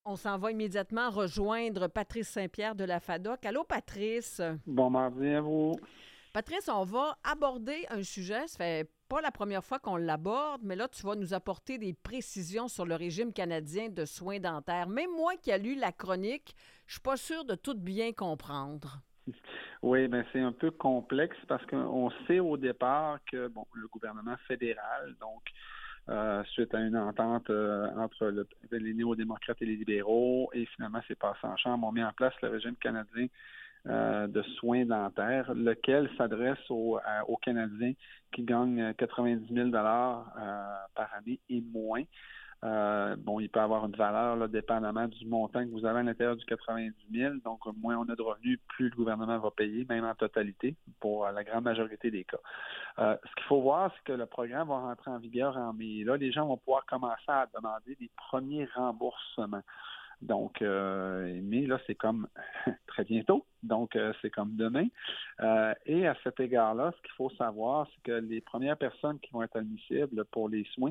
On s'en va immédiatement rejoindre Patrice Saint-Pierre de la FADOC. Allô, Patrice? Bon mardi à vous. Patrice, on va aborder un sujet, ça fait pas la première fois qu'on l'aborde, mais là, tu vas nous apporter des précisions sur le régime canadien de soins dentaires. Même moi qui ai lu la chronique, je suis pas sûre de tout bien comprendre. Oui, ben c'est un peu complexe parce qu'on sait au départ que bon, le gouvernement fédéral, donc suite à une entente entre les néo-démocrates et les libéraux, et finalement c'est passé en chambre, ont mis en place le régime canadien de soins dentaires, lequel s'adresse aux Canadiens qui gagnent 90 000 par année et moins. Bon, il peut avoir une valeur là, dépendamment du montant que vous avez à l'intérieur du 90 000. Donc, moins on a de revenus, plus le gouvernement va payer, même en totalité, pour la grande majorité des cas. Ce qu'il faut voir, c'est que le programme va rentrer en vigueur en mai. Là, les gens vont pouvoir commencer à demander des premiers remboursements. Donc, mais là, c'est comme très bientôt. Donc, c'est comme demain. Et à cet égard-là, ce qu'il faut savoir, c'est que les premières personnes qui vont être admissibles pour les soins,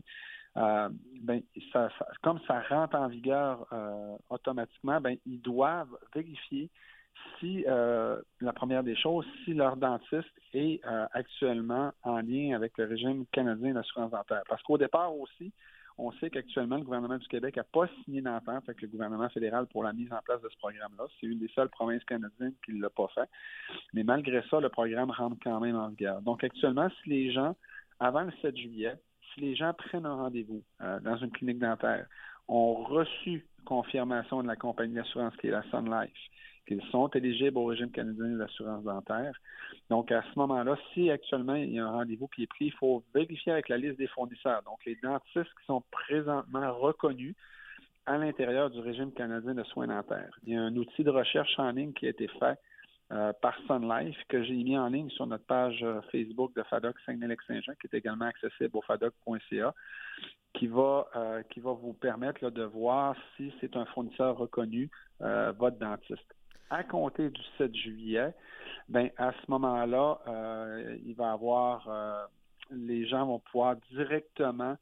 ben, comme ça rentre en vigueur automatiquement, ben, ils doivent vérifier si, la première des choses, si leur dentiste est actuellement en lien avec le régime canadien d'assurance dentaire. Parce qu'au départ aussi, on sait qu'actuellement, le gouvernement du Québec n'a pas signé d'entente avec le gouvernement fédéral pour la mise en place de ce programme-là. C'est une des seules provinces canadiennes qui ne l'a pas fait. Mais malgré ça, le programme rentre quand même en vigueur. Donc actuellement, si les gens, avant le 7 juillet, si les gens prennent un rendez-vous dans une clinique dentaire, ont reçu confirmation de la compagnie d'assurance qui est la Sun Life, qu'ils sont éligibles au régime canadien d'assurance dentaire. Donc, à ce moment-là, si actuellement il y a un rendez-vous qui est pris, il faut vérifier avec la liste des fournisseurs. Donc, les dentistes qui sont présentement reconnus à l'intérieur du régime canadien de soins dentaires. Il y a un outil de recherche en ligne qui a été fait par Sun Life que j'ai mis en ligne sur notre page Facebook de FADOC Saguenay-Lac-Saint-Jean, qui est également accessible au fadoc.ca, qui va vous permettre là, de voir si c'est un fournisseur reconnu, votre dentiste. À compter du 7 juillet, ben à ce moment-là, il va y avoir les gens vont pouvoir directement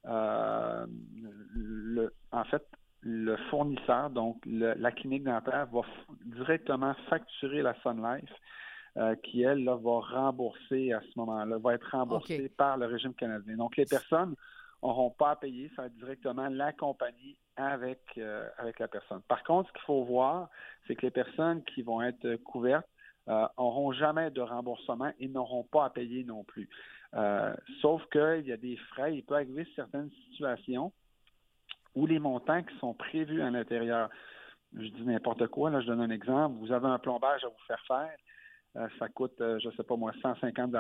en fait, le fournisseur, donc la clinique dentaire, va directement facturer la Sun Life, qui, elle, là, va rembourser à ce moment-là, va être OK. remboursée par le régime canadien. Donc, les personnes n'auront pas à payer, ça va être directement la compagnie avec la personne. Par contre, ce qu'il faut voir, c'est que les personnes qui vont être couvertes n'auront jamais de remboursement et n'auront pas à payer non plus. Sauf qu'il y a des frais, il peut arriver certaines situations où les montants qui sont prévus à l'intérieur, je dis n'importe quoi, là, je donne un exemple, vous avez un plombage à vous faire faire, ça coûte, je ne sais pas moi, 150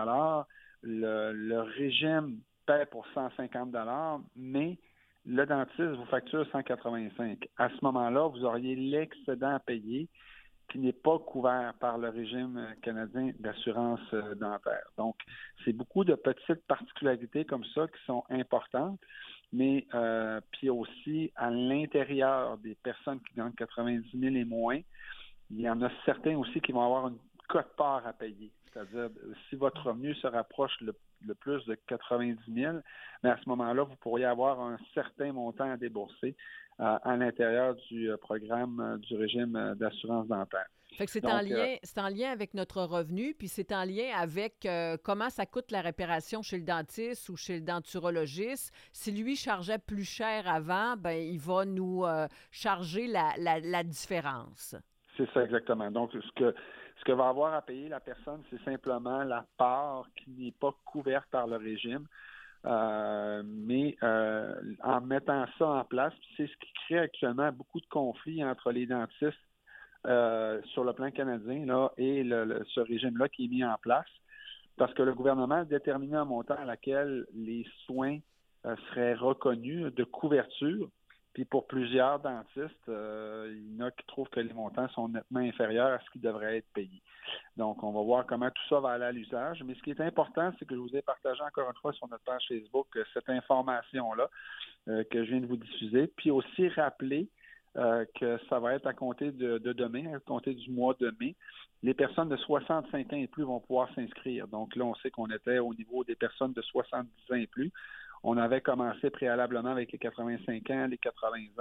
le régime paie pour 150 mais le dentiste vous facture 185. À ce moment-là, vous auriez l'excédent à payer qui n'est pas couvert par le régime canadien d'assurance dentaire. Donc, c'est beaucoup de petites particularités comme ça qui sont importantes, mais puis aussi à l'intérieur des personnes qui gagnent 90 000 et moins, il y en a certains aussi qui vont avoir une quote-part à payer. C'est-à-dire, si votre revenu se rapproche le plus de 90 000, mais à ce moment-là, vous pourriez avoir un certain montant à débourser à l'intérieur du programme du régime d'assurance dentaire. Fait que Donc, c'est en lien avec notre revenu, puis c'est en lien avec comment ça coûte la réparation chez le dentiste ou chez le denturologiste. Si lui chargeait plus cher avant, ben il va nous charger la différence. c'est ça exactement. Donc, ce que va avoir à payer la personne, c'est simplement la part qui n'est pas couverte par le régime. Mais en mettant ça en place, c'est ce qui crée actuellement beaucoup de conflits entre les dentistes sur le plan canadien là, et ce régime-là qui est mis en place, parce que le gouvernement a déterminé un montant à laquelle les soins seraient reconnus de couverture. Puis pour plusieurs dentistes, il y en a qui trouvent que les montants sont nettement inférieurs à ce qui devrait être payé. Donc, on va voir comment tout ça va aller à l'usage. Mais ce qui est important, c'est que je vous ai partagé encore une fois sur notre page Facebook cette information-là que je viens de vous diffuser. Puis aussi rappeler que ça va être à compter de demain, à compter du mois de mai. Les personnes de 65 ans et plus vont pouvoir s'inscrire. Donc là, on sait qu'on était au niveau des personnes de 70 ans et plus. On avait commencé préalablement avec les 85 ans, les 80 ans.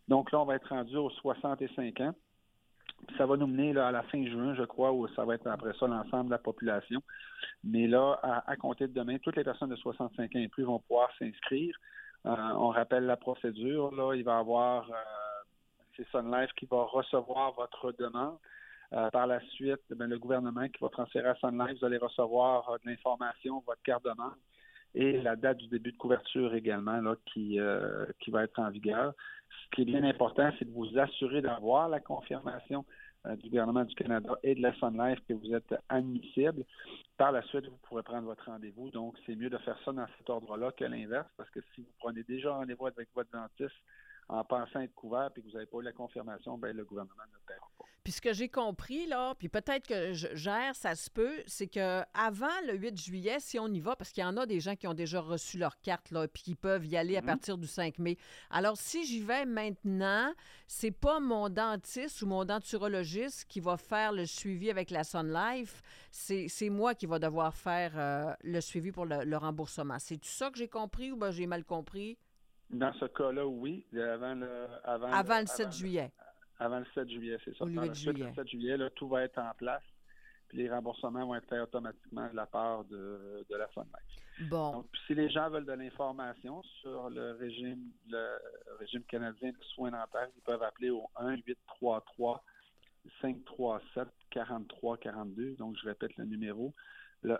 Donc là, on va être rendu aux 65 ans. Puis ça va nous mener là, à la fin juin, je crois, où ça va être après ça l'ensemble de la population. Mais là, à compter de demain, toutes les personnes de 65 ans et plus vont pouvoir s'inscrire. On rappelle la procédure. Là, il va y avoir c'est Sun Life qui va recevoir votre demande. Par la suite, le gouvernement qui va transférer à Sun Life, vous allez recevoir de l'information, votre carte de membre et la date du début de couverture également là, qui va être en vigueur. Ce qui est bien important, c'est de vous assurer d'avoir la confirmation du gouvernement du Canada et de la Sun Life que vous êtes admissible. Par la suite, vous pourrez prendre votre rendez-vous. Donc, c'est mieux de faire ça dans cet ordre-là que l'inverse, parce que si vous prenez déjà rendez-vous avec votre dentiste en pensant être couvert et que vous n'avez pas eu la confirmation, bien, le gouvernement ne le paiera pas. Puis ce que j'ai compris, là, puis peut-être que je gère, ça se peut, c'est qu'avant le 8 juillet, si on y va, parce qu'il y en a des gens qui ont déjà reçu leur carte, là, puis qui peuvent y aller à partir du 5 mai. Alors, si j'y vais maintenant, c'est pas mon dentiste ou mon denturologiste qui va faire le suivi avec la Sun Life, c'est moi qui va devoir faire le suivi pour le remboursement. C'est tout ça que j'ai compris ou bien j'ai mal compris? Dans ce cas-là, oui, avant le 7 juillet. Avant le 7 juillet, c'est ça. Ou le 8 juillet. Le 7 juillet, là, tout va être en place. Puis les remboursements vont être faits automatiquement de la part de la Sun Life. Bon. Donc, si les gens veulent de l'information sur le régime canadien de soins dentaires, ils peuvent appeler au 1-833-537-4342. Donc, je répète le numéro, le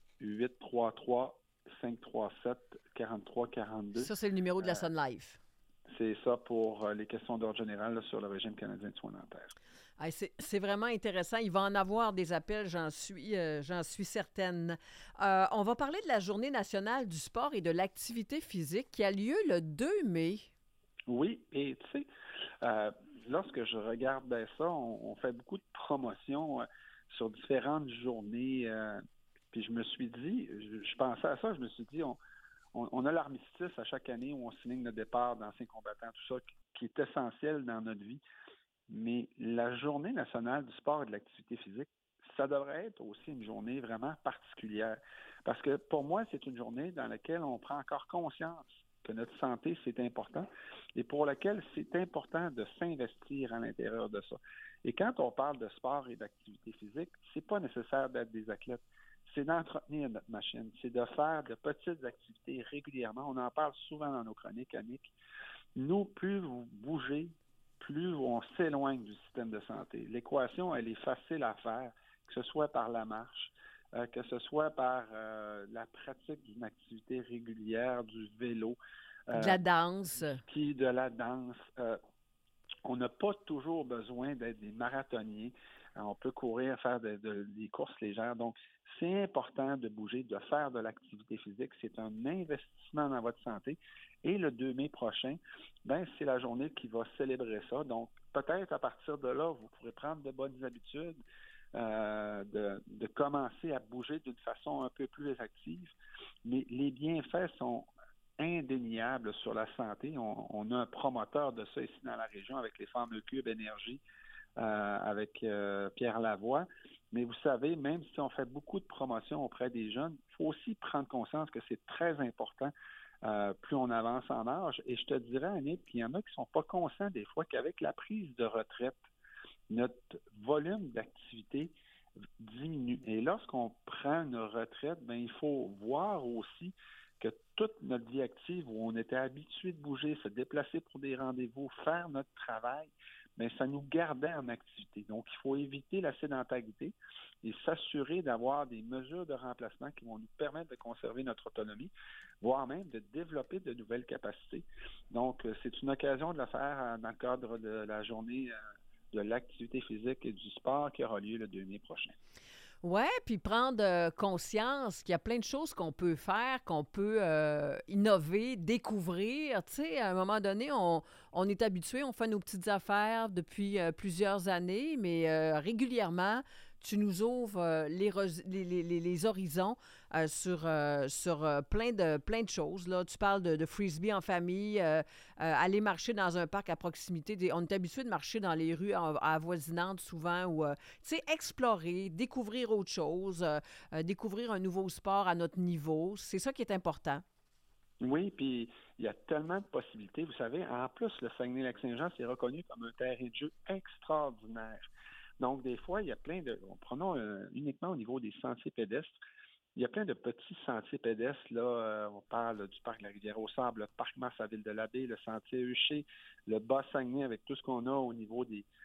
1-833-537-4342. Ça, c'est le numéro de la Sun Life. C'est ça pour les questions d'ordre général là, sur le régime canadien de soins dentaires. C'est vraiment intéressant. Il va en avoir des appels, j'en suis certaine. On va parler de la Journée nationale du sport et de l'activité physique qui a lieu le 2 mai. Oui, et tu sais, lorsque je regarde ça, on fait beaucoup de promotions sur différentes journées. Puis je me suis dit, je pensais à ça, je me suis dit, on a l'armistice à chaque année où on signe le départ d'anciens combattants, tout ça, qui est essentiel dans notre vie. Mais la Journée nationale du sport et de l'activité physique, ça devrait être aussi une journée vraiment particulière. Parce que pour moi, c'est une journée dans laquelle on prend encore conscience que notre santé, c'est important et pour laquelle c'est important de s'investir à l'intérieur de ça. Et quand on parle de sport et d'activité physique, c'est pas nécessaire d'être des athlètes. C'est d'entretenir notre machine, c'est de faire de petites activités régulièrement. On en parle souvent dans nos chroniques, Annick. Nous, plus vous bougez, plus on s'éloigne du système de santé. L'équation, elle est facile à faire, que ce soit par la marche, que ce soit par la pratique d'une activité régulière, du vélo. De la danse. De la danse. On n'a pas toujours besoin d'être des marathoniens. On peut courir, faire des courses légères. Donc, c'est important de bouger, de faire de l'activité physique. C'est un investissement dans votre santé. Et le 2 mai prochain, c'est la journée qui va célébrer ça. Donc, peut-être à partir de là, vous pourrez prendre de bonnes habitudes, de commencer à bouger d'une façon un peu plus active. Mais les bienfaits sont indéniables sur la santé. On a un promoteur de ça ici dans la région avec les fameux cubes énergie, avec Pierre Lavoie. Mais vous savez, même si on fait beaucoup de promotions auprès des jeunes, il faut aussi prendre conscience que c'est très important plus on avance en âge. Et je te dirais, Annick, qu'il y en a qui ne sont pas conscients des fois qu'avec la prise de retraite, notre volume d'activité diminue. Et lorsqu'on prend une retraite, il faut voir aussi que toute notre vie active, où on était habitué de bouger, se déplacer pour des rendez-vous, faire notre travail, ça nous gardait en activité. Donc, il faut éviter la sédentarité et s'assurer d'avoir des mesures de remplacement qui vont nous permettre de conserver notre autonomie, voire même de développer de nouvelles capacités. Donc, c'est une occasion de le faire dans le cadre de la journée de l'activité physique et du sport qui aura lieu le 2 mai prochain. Oui, puis prendre conscience qu'il y a plein de choses qu'on peut faire, qu'on peut innover, découvrir. Tu sais, à un moment donné, on est habitué, on fait nos petites affaires depuis plusieurs années, mais régulièrement, tu nous ouvres les horizons sur plein de choses. Là. Tu parles de frisbee en famille, aller marcher dans un parc à proximité. On est habitué de marcher dans les rues avoisinantes souvent ou, tu sais, explorer, découvrir autre chose, découvrir un nouveau sport à notre niveau. C'est ça qui est important. Oui, puis il y a tellement de possibilités. Vous savez, en plus, le Saguenay-Lac-Saint-Jean, c'est reconnu comme un terrain de jeu extraordinaire. Donc, des fois, il y a plein de... Prenons uniquement au niveau des sentiers pédestres. Il y a plein de petits sentiers pédestres. Là, on parle du parc de la Rivière-aux-Sables, le parc Mars à Ville-de-l'Abbé, le sentier Hucher, le Bas-Saguenay avec tout ce qu'on a au niveau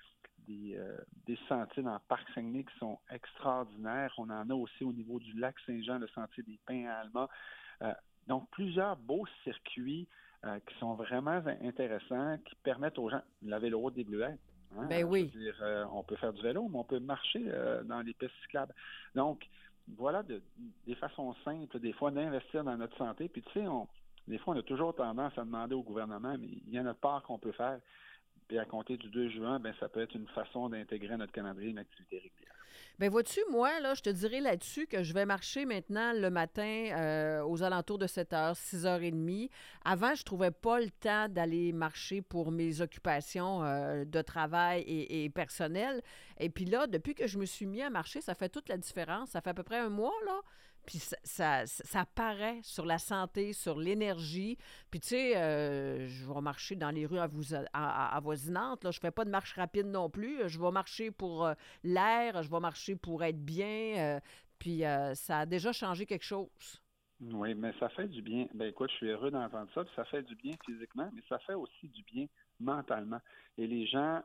des sentiers dans le parc Saguenay qui sont extraordinaires. On en a aussi au niveau du lac Saint-Jean, le sentier des Pins à Alma. Donc, plusieurs beaux circuits qui sont vraiment intéressants, qui permettent aux gens, la véloroute des Bleuets, hein, Ben oui. je veux dire, on peut faire du vélo, mais on peut marcher dans les pistes cyclables. Donc, voilà des façons simples, des fois, d'investir dans notre santé. Puis, tu sais, des fois, on a toujours tendance à demander au gouvernement, mais il y a notre part qu'on peut faire. Puis, à compter du 2 juin, ben ça peut être une façon d'intégrer à notre calendrier une activité régulière. Ben vois-tu, moi, là, je te dirais là-dessus que je vais marcher maintenant le matin aux alentours de 7h, 6h30. Avant, je trouvais pas le temps d'aller marcher pour mes occupations de travail et personnelles. Et puis là, depuis que je me suis mis à marcher, ça fait toute la différence. Ça fait à peu près un mois, là. Puis ça paraît sur la santé, sur l'énergie. Puis tu sais, je vais marcher dans les rues avoisinantes. Là. Je fais pas de marche rapide non plus. Je vais marcher pour l'air, je vais marcher pour être bien. Puis ça a déjà changé quelque chose. Oui, mais ça fait du bien. Ben écoute, je suis heureux d'entendre ça. Puis ça fait du bien physiquement, mais ça fait aussi du bien mentalement. Et les gens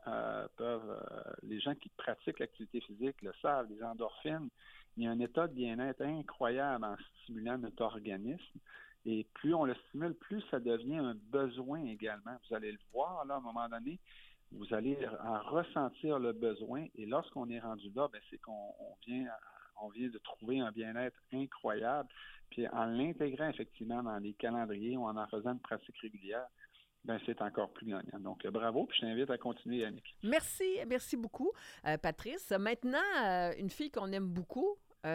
les gens qui pratiquent l'activité physique le savent, les endorphines, il y a un état de bien-être incroyable en stimulant notre organisme. Et plus on le stimule, plus ça devient un besoin également. Vous allez le voir, là, à un moment donné, vous allez en ressentir le besoin. Et lorsqu'on est rendu là, ben, c'est qu'on vient de trouver un bien-être incroyable. Puis en l'intégrant effectivement dans les calendriers ou en faisant une pratique régulière, ben c'est encore plus gagnant. Donc, bravo, puis je t'invite à continuer, Yannick. Merci beaucoup, Patrice. Maintenant, une fille qu'on aime beaucoup,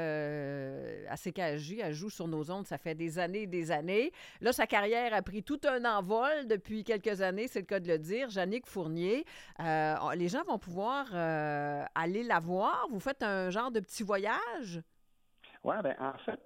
à CKJ, elle joue sur nos ondes, ça fait des années et des années. Là, sa carrière a pris tout un envol depuis quelques années, c'est le cas de le dire. Jannick Fournier, les gens vont pouvoir aller la voir. Vous faites un genre de petit voyage? Oui, bien, en fait,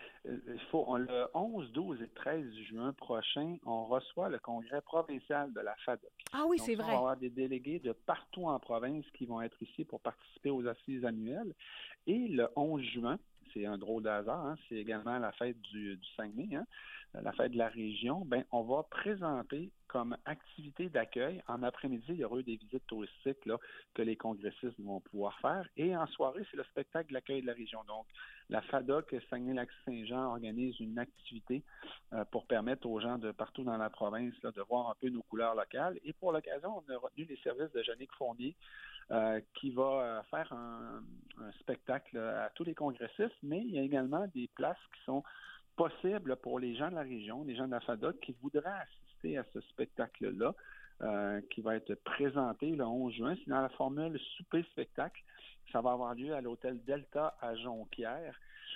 le 11, 12 et 13 juin prochain, on reçoit le congrès provincial de la FADOC. Ah oui, Donc, c'est on vrai. va avoir des délégués de partout en province qui vont être ici pour participer aux assises annuelles. Et le 11 juin, c'est un drôle de hasard, hein, c'est également la fête du Saguenay, hein, la fête de la région, ben, on va présenter comme activité d'accueil. En après-midi, il y aura eu des visites touristiques là, que les congressistes vont pouvoir faire. Et en soirée, c'est le spectacle de l'accueil de la région. Donc, la FADOC Saguenay-Lac-Saint-Jean organise une activité pour permettre aux gens de partout dans la province là, de voir un peu nos couleurs locales. Et pour l'occasion, on a retenu les services de Jannick Fournier qui va faire un spectacle à tous les congressistes, mais il y a également des places qui sont possibles pour les gens de la région, les gens de la FADOC qui voudraient assister à ce spectacle-là, qui va être présenté le 11 juin. C'est dans la formule souper-spectacle. Ça va avoir lieu à l'hôtel Delta à Jonquière.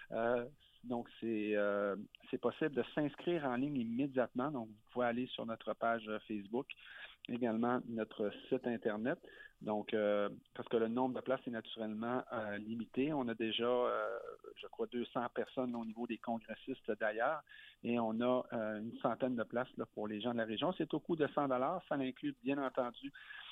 Donc, c'est possible de s'inscrire en ligne immédiatement. Donc, vous pouvez aller sur notre page Facebook, également notre site Internet. Donc, parce que le nombre de places est naturellement limité. On a déjà, je crois, 200 personnes là, au niveau des congressistes d'ailleurs, et on a une centaine de places là, pour les gens de la région. C'est au coût de 100 $. Ça inclut, bien entendu,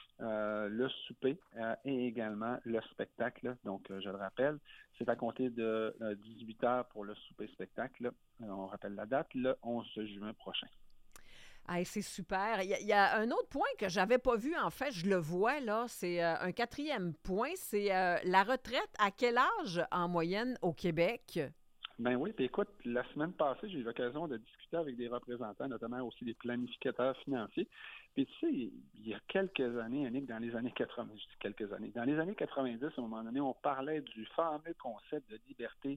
le souper et également le spectacle. Donc, je le rappelle, c'est à compter de 18 heures pour le souper-spectacle. On rappelle la date, le 11 juin prochain. Ah, c'est super. Il y a un autre point que j'avais pas vu, en fait, je le vois là, c'est un quatrième point, c'est la retraite. À quel âge en moyenne au Québec? Ben oui, puis écoute, la semaine passée, j'ai eu l'occasion de discuter avec des représentants, notamment aussi des planificateurs financiers. Puis tu sais, il y a quelques années, Annick, dans les années 80, je dis quelques années, dans les années 90, à un moment donné, on parlait du fameux concept de liberté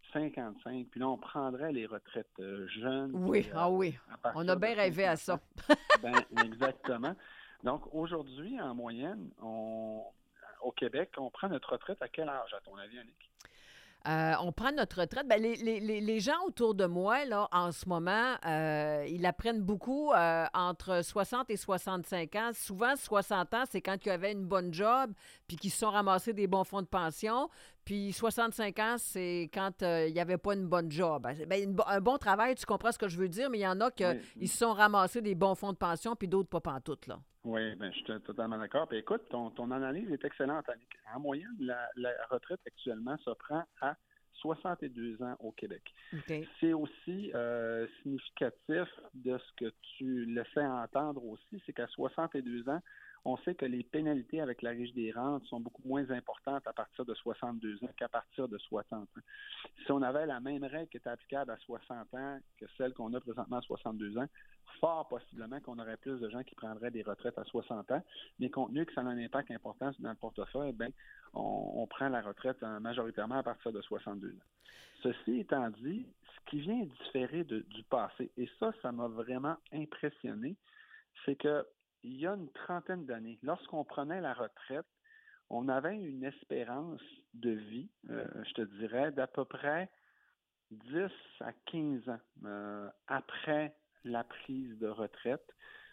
55, puis là, on prendrait les retraites jeunes. Oui, Puis, oui. On a bien rêvé à ça. Ben, exactement. Donc, aujourd'hui, en moyenne, au Québec, on prend notre retraite à quel âge, à ton avis, Annick? On prend notre retraite. Ben, les gens autour de moi, là, en ce moment, ils apprennent beaucoup entre 60 et 65 ans. Souvent, 60 ans, c'est quand ils avaient une bonne job puis qu'ils se sont ramassés des bons fonds de pension. Puis 65 ans, c'est quand il n'y avait pas une bonne job. Un bon travail, tu comprends ce que je veux dire, mais il y en a qui Oui, se sont ramassés des bons fonds de pension puis d'autres pas pantoute, là. oui, ben, je suis totalement d'accord. Puis écoute, ton analyse est excellente, Annick. En moyenne, la retraite actuellement se prend à 62 ans au Québec. OK. C'est aussi significatif de ce que tu laissais entendre aussi, c'est qu'à 62 ans, on sait que les pénalités avec la Régie des rentes sont beaucoup moins importantes à partir de 62 ans qu'à partir de 60 ans. Si on avait la même règle qui était applicable à 60 ans que celle qu'on a présentement à 62 ans, fort possiblement qu'on aurait plus de gens qui prendraient des retraites à 60 ans, mais compte tenu que ça a un impact important dans le portefeuille, bien, on prend la retraite majoritairement à partir de 62 ans. Ceci étant dit, ce qui vient différer du passé, et ça m'a vraiment impressionné, c'est que il y a une trentaine d'années, lorsqu'on prenait la retraite, on avait une espérance de vie, je te dirais, d'à peu près 10 à 15 ans après la prise de retraite.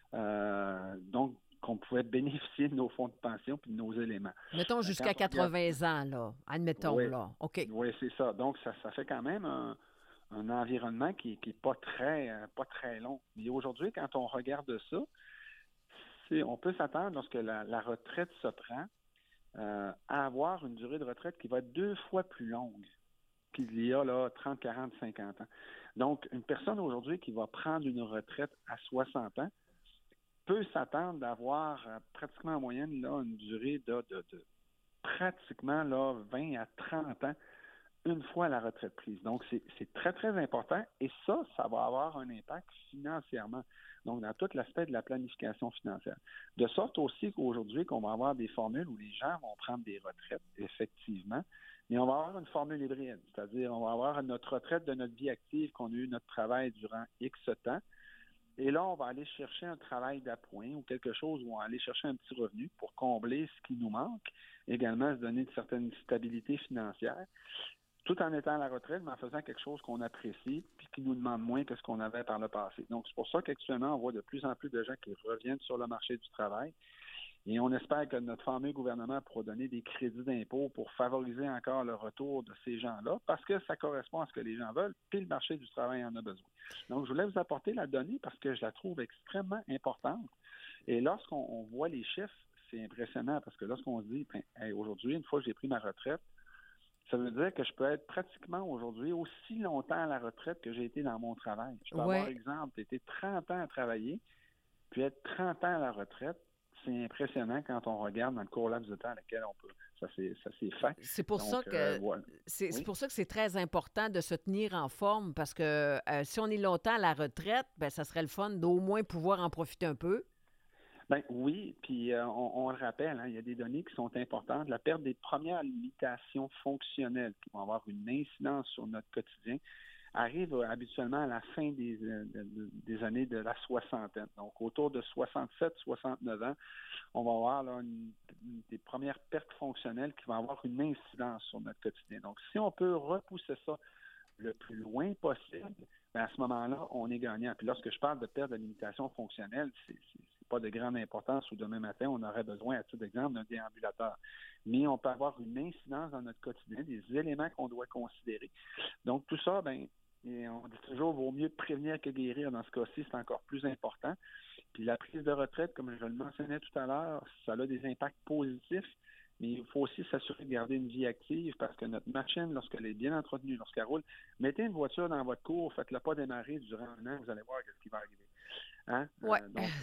Donc, qu'on pouvait bénéficier de nos fonds de pension puis de nos éléments. Mettons jusqu'à Quand on regarde, 80 ans, là. Admettons, oui, là. OK. oui, c'est ça. Donc, ça fait quand même un environnement qui est pas très long. Mais aujourd'hui, quand on regarde ça, on peut s'attendre, lorsque la retraite se prend, à avoir une durée de retraite qui va être 2 fois plus longue qu'il y a là 30, 40, 50 ans. Donc, une personne aujourd'hui qui va prendre une retraite à 60 ans peut s'attendre d'avoir pratiquement en moyenne là, une durée de pratiquement là, 20 à 30 ans une fois la retraite prise. Donc, c'est très, très important et ça va avoir un impact financièrement. Donc, dans tout l'aspect de la planification financière. De sorte aussi qu'aujourd'hui, qu'on va avoir des formules où les gens vont prendre des retraites, effectivement, mais on va avoir une formule hybride, c'est-à-dire on va avoir notre retraite de notre vie active qu'on a eu notre travail durant X temps, et là, on va aller chercher un travail d'appoint ou quelque chose où on va aller chercher un petit revenu pour combler ce qui nous manque, également se donner une certaine stabilité financière, tout en étant à la retraite, mais en faisant quelque chose qu'on apprécie puis qui nous demande moins que ce qu'on avait par le passé. Donc, c'est pour ça qu'actuellement, on voit de plus en plus de gens qui reviennent sur le marché du travail. Et on espère que notre fameux gouvernement pourra donner des crédits d'impôt pour favoriser encore le retour de ces gens-là, parce que ça correspond à ce que les gens veulent, puis le marché du travail en a besoin. Donc, je voulais vous apporter la donnée parce que je la trouve extrêmement importante. Et lorsqu'on voit les chiffres, c'est impressionnant parce que lorsqu'on se dit, hey, aujourd'hui, une fois que j'ai pris ma retraite, ça veut dire que je peux être pratiquement aujourd'hui aussi longtemps à la retraite que j'ai été dans mon travail. Je peux avoir, exemple, été 30 ans à travailler, puis être 30 ans à la retraite. C'est impressionnant quand on regarde dans le court laps de temps à laquelle on peut. Ça c'est fait. C'est pour ça que voilà. c'est pour ça que c'est très important de se tenir en forme parce que si on est longtemps à la retraite, ben ça serait le fun d'au moins pouvoir en profiter un peu. Ben oui, puis on le rappelle, hein, il y a des données qui sont importantes. La perte des premières limitations fonctionnelles qui vont avoir une incidence sur notre quotidien arrive habituellement à la fin des années de la soixantaine. Donc, autour de 67-69 ans, on va avoir là, des premières pertes fonctionnelles qui vont avoir une incidence sur notre quotidien. Donc, si on peut repousser ça le plus loin possible, bien, à ce moment-là, on est gagnant. Puis lorsque je parle de perte de limitation fonctionnelle, c'est pas de grande importance où demain matin, on aurait besoin, à titre d'exemple, d'un déambulateur. Mais on peut avoir une incidence dans notre quotidien, des éléments qu'on doit considérer. Donc, tout ça, bien, et on dit toujours, vaut mieux prévenir que guérir. Dans ce cas-ci, c'est encore plus important. Puis la prise de retraite, comme je le mentionnais tout à l'heure, ça a des impacts positifs, mais il faut aussi s'assurer de garder une vie active parce que notre machine, lorsqu'elle est bien entretenue, lorsqu'elle roule, mettez une voiture dans votre cour, faites-le pas démarrer durant un an, vous allez voir ce qui va arriver. Hein? Oui,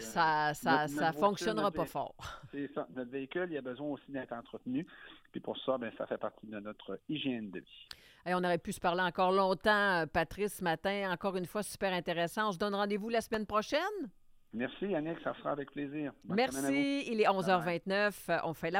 ça fonctionnera pas fort. C'est ça. Notre véhicule, il a besoin aussi d'être entretenu. Puis pour ça, bien, ça fait partie de notre hygiène de vie. Et on aurait pu se parler encore longtemps, Patrice, ce matin. Encore une fois, super intéressant. On se donne rendez-vous la semaine prochaine? Merci, Yannick. Ça sera avec plaisir. Bonne Merci. Il est 11h29. On fait la